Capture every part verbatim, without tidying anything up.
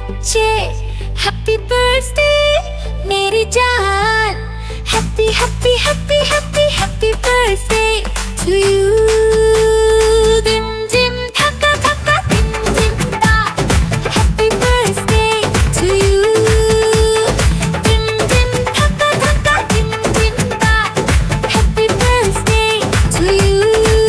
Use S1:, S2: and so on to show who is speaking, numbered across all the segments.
S1: बच्चे, happy birthday मेरी जान। Happy happy happy happy happy birthday to you. दिम दिम धक्का धक्का दिम दिम ता, हैप्पी बर्थडे टू यू। दिम दिम धक्का धक्का दिम दिम ता, हैप्पी बर्थडे टू यू।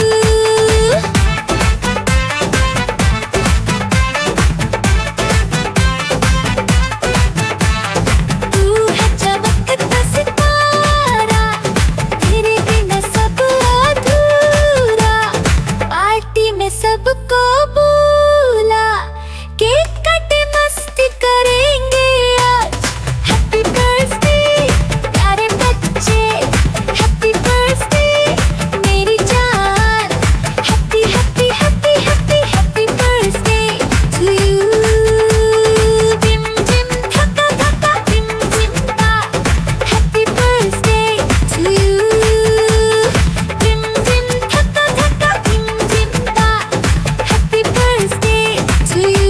S1: सबको बोला केक कटे मस्ती करेंगे आज। हैप्पी बर्थडे प्यारे बच्चे, हैप्पी बर्थडे मेरी जान। Happy happy happy happy happy birthday to you. दिम दिम धक्का धक्का दिम दिम ता, हैप्पी बर्थडे टू यू। दिम दिम धक्का धक्का दिम दिम ता, हैप्पी बर्थडे टू यू।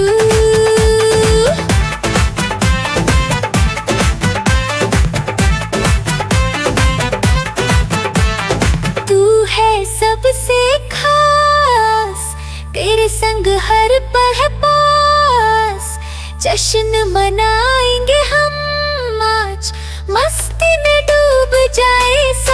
S1: तू है सबसे खास, तेरे संग हर पल है पास। जश्न मनाएंगे हम आज, मस्ती में डूब जाए